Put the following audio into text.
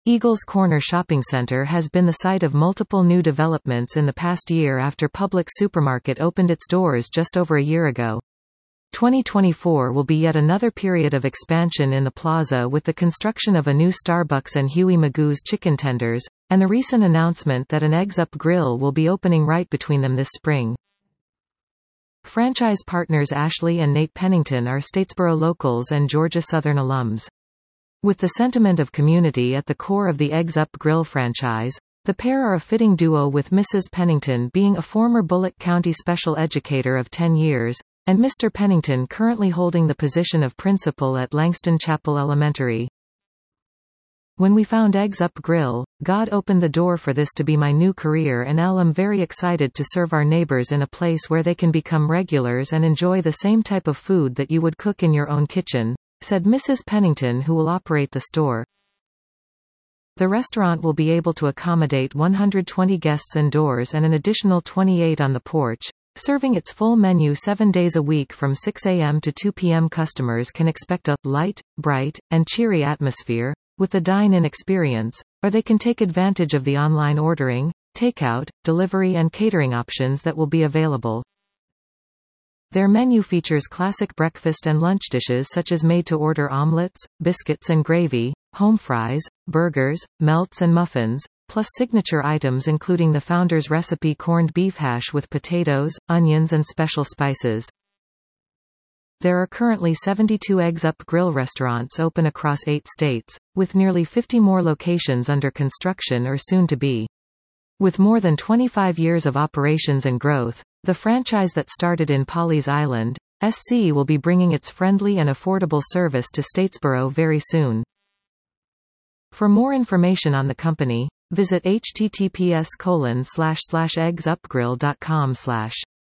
Eagles Corner Shopping Center has been the site of multiple new developments in the past year after Publix Supermarket opened its doors just over a year ago. 2024 will be yet another period of expansion in the plaza with the construction of a new Starbucks and Huey Magoo's chicken tenders, and the recent announcement that an Eggs Up grill will be opening right between them this spring. Franchise partners Ashley and Nate Pennington are Statesboro locals and Georgia Southern alums. With the sentiment of community at the core of the Eggs Up Grill franchise, the pair are a fitting duo, with Mrs. Pennington being a former Bullock County special educator of 10 years, and Mr. Pennington currently holding the position of principal at Langston Chapel Elementary. When we found Eggs Up Grill, God opened the door for this to be my new career, and I'm very excited to serve our neighbors in a place where they can become regulars and enjoy the same type of food that you would cook in your own kitchen, said Mrs. Pennington, who will operate the store. The restaurant will be able to accommodate 120 guests indoors and an additional 28 on the porch, serving its full menu 7 days a week from 6 a.m. to 2 p.m. Customers can expect a light, bright, and cheery atmosphere with the dine-in experience, or they can take advantage of the online ordering, takeout, delivery and catering options that will be available. Their menu features classic breakfast and lunch dishes such as made-to-order omelets, biscuits and gravy, home fries, burgers, melts and muffins, plus signature items including the founder's recipe corned beef hash with potatoes, onions and special spices. There are currently 72 Eggs Up Grill restaurants open across 8 states, with nearly 50 more locations under construction or soon to be. With more than 25 years of operations and growth, the franchise that started in Pawleys Island, SC will be bringing its friendly and affordable service to Statesboro very soon. For more information on the company, visit https://eggsupgrill.com/.